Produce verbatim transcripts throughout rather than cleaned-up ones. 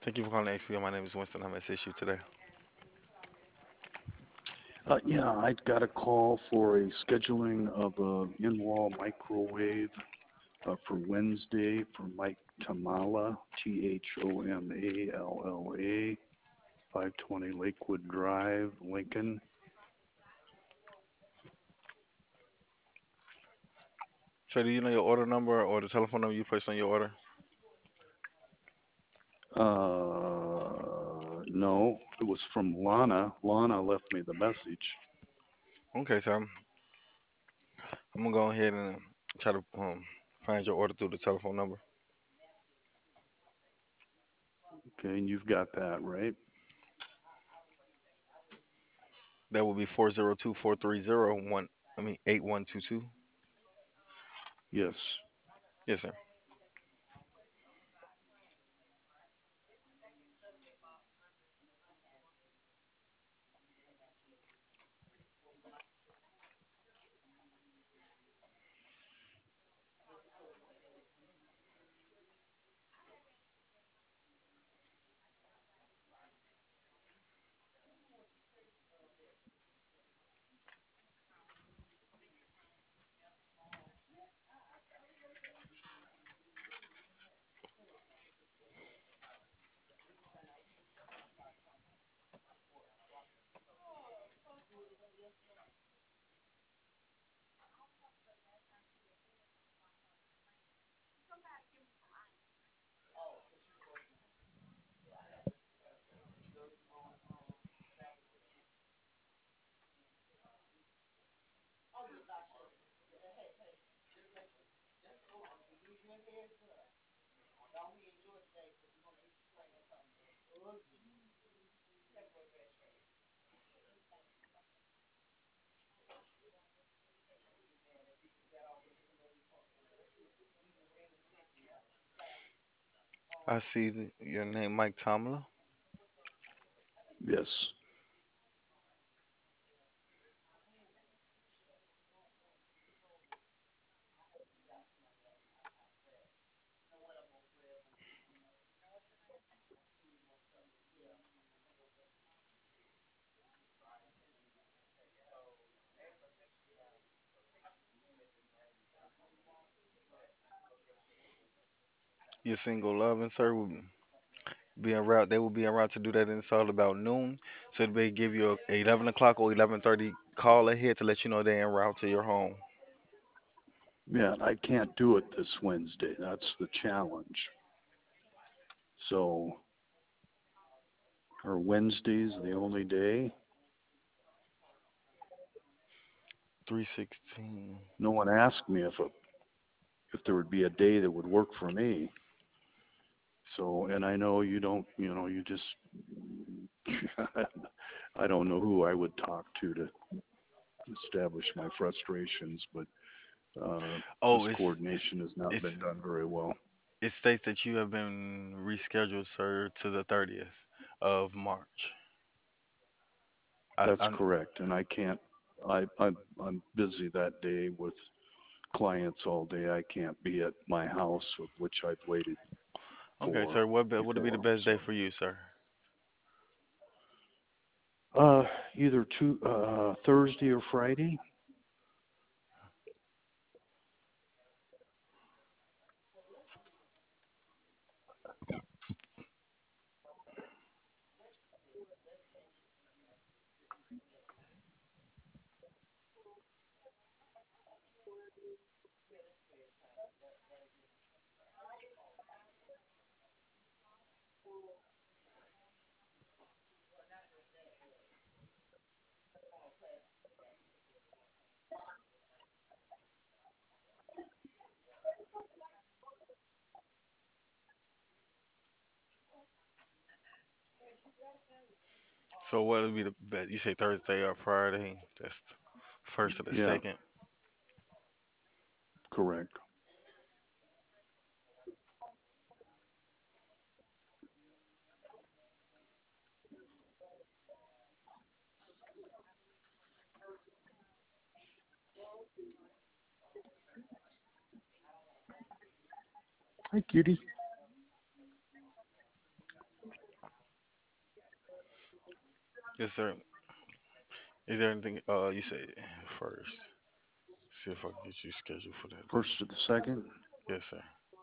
Thank you for calling X P O. My name is Winston. I'm going to assist you today. Uh, yeah, I got a call for a scheduling of a in-wall microwave uh, for Wednesday for Mike Tamala, T H O M A L L A, five twenty Lakewood Drive, Lincoln. So, do you know your order number or the telephone number you placed on your order? Uh, no, it was from Lana. Lana left me the message. Okay, so I'm, I'm going to go ahead and try to um, find your order through the telephone number. Okay, and you've got that, right? That will be four zero two, four three zero, one, I mean, eight one two two. Yes. Yes, sir. I see the, your name, Mike Tomla. Yes. Your single love and sir will be en route. They will be en route to do that install about noon. So they give you a eleven o'clock or eleven thirty call ahead to let you know they're en route to your home. Yeah, I can't do it this Wednesday. That's the challenge. So, or Wednesday's the only day. three sixteen. No one asked me if a, if there would be a day that would work for me. So, and I know you don't, you know, you just, I don't know who I would talk to to establish my frustrations, but uh, this Oh, it's coordination has not it's been done very well. it states that you have been rescheduled, sir, to the thirtieth of March. I, That's I'm correct, and I can't. I I'm, I'm busy that day with clients all day. I can't be at my house, of which I've waited okay, for sir. What be- would it be the before. best day So, for you, sir? uh, either two, uh, Thursday or Friday. So what would be the best? You say Thursday or Friday? That's the first or the Yeah, second. correct. Hi, cutie. Yes, sir. Is there anything? Uh, you say first. See if I can get you scheduled for that day. First to the second. Yes, sir.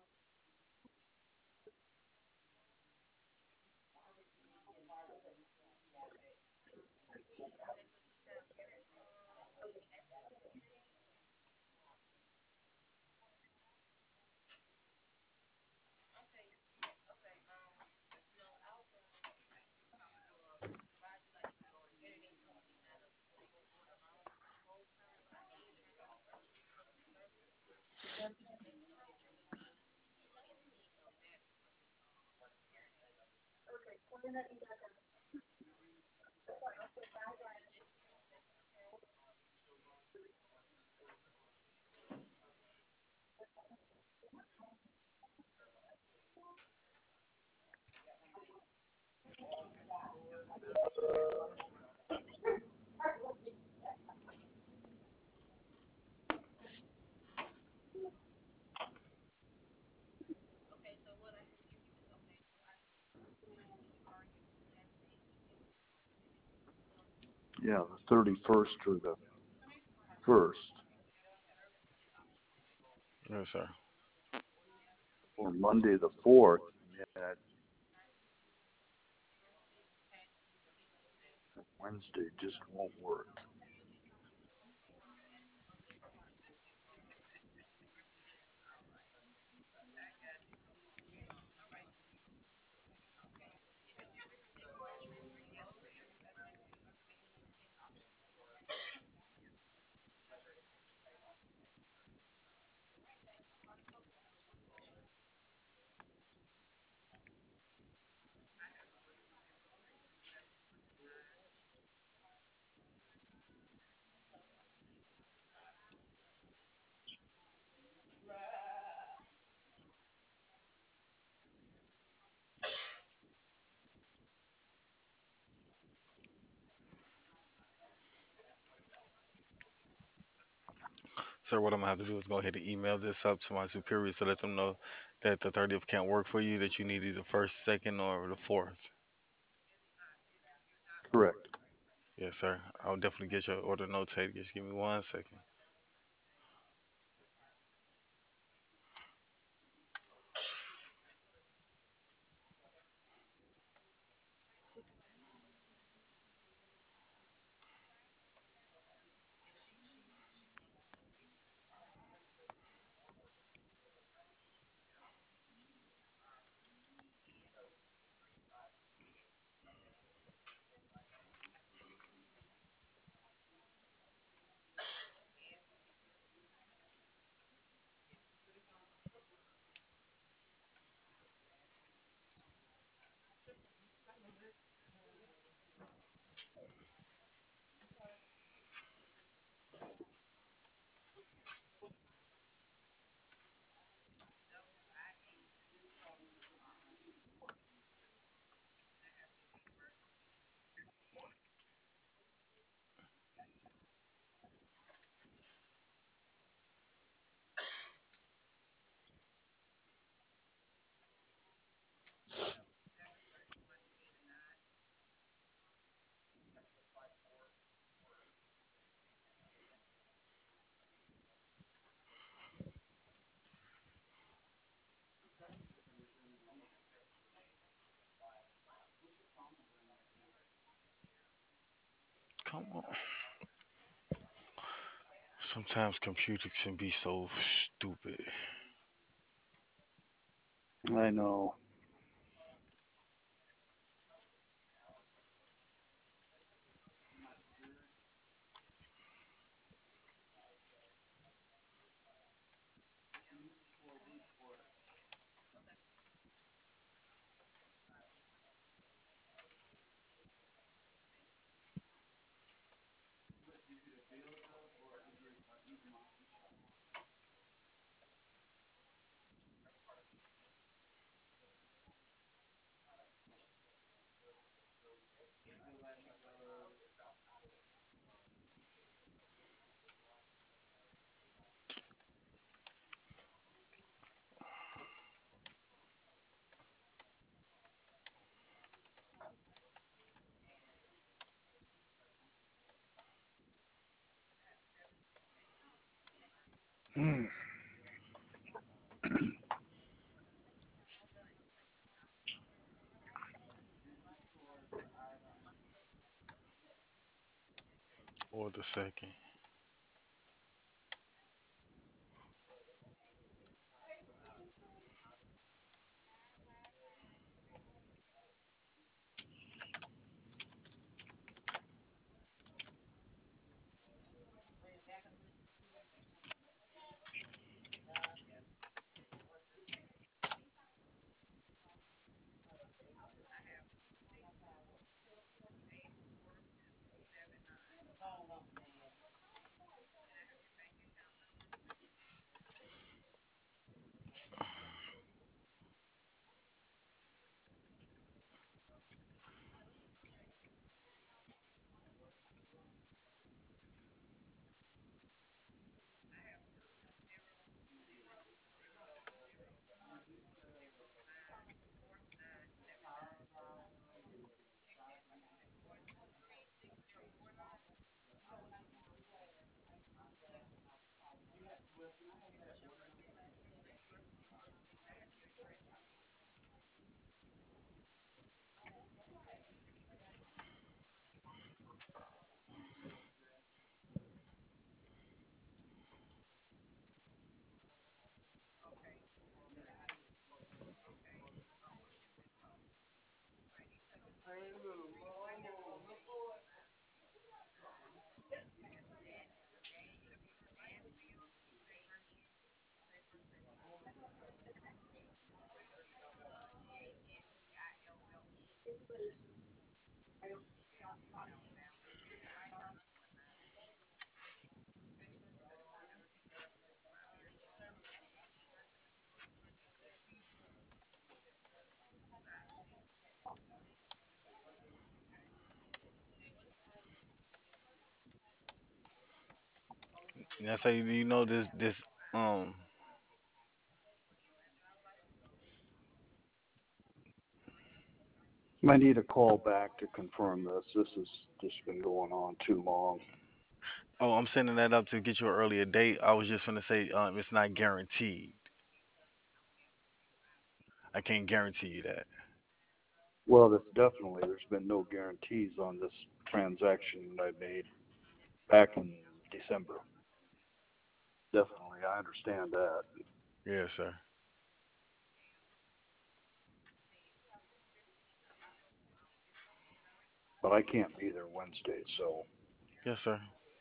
Yeah, the thirty-first or the first, Yes, sir. or Monday the fourth. Yeah, Wednesday just won't work. Sir, what I'm gonna have to do is go ahead and email this up to my superiors to let them know that the thirtieth can't work for you. That you need either first, second, or the fourth. Correct. Yes, sir. I'll definitely get your order notated. Just give me one second. Come on. Sometimes computers can be so stupid. I know. Or the second. And I say, you know this this um I need a call back to confirm this. This has just been going on too long. oh, I'm sending that up to get you an earlier date. I was just gonna say um it's not guaranteed. I can't guarantee you that. Well, that's definitely, there's been no guarantees on this transaction that I made back in December. Definitely, I understand that. Yes, sir. But I can't be there Wednesday, so Yes, sir.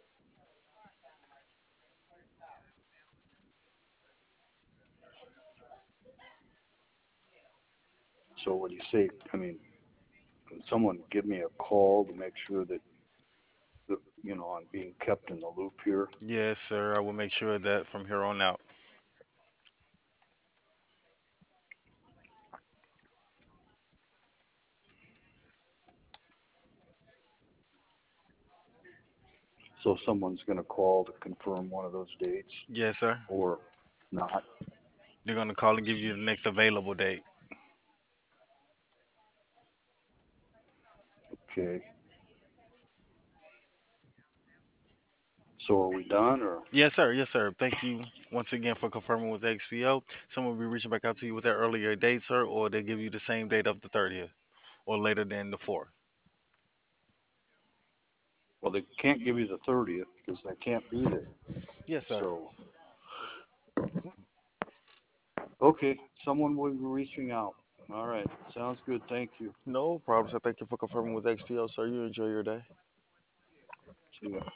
so what do you say? I mean, can someone give me a call to make sure that, that you know I'm being kept in the loop here? Yes, sir. I will make sure that from here on out. So someone's going to call to confirm one of those dates Yes, sir. or not? They're gonna call and give you the next available date. Okay. So are we done or? Yes, sir. Yes, sir. Thank you once again for confirming with X P O. Someone will be reaching back out to you with that earlier date, sir, or they give you the same date of the thirtieth or later than the fourth. Well, they can't give you the thirtieth because I can't be there. Yes, sir. So, okay, someone will be reaching out. All right, sounds good. Thank you. No problem, sir. Thank you for confirming with X P O, sir. You enjoy your day. See ya.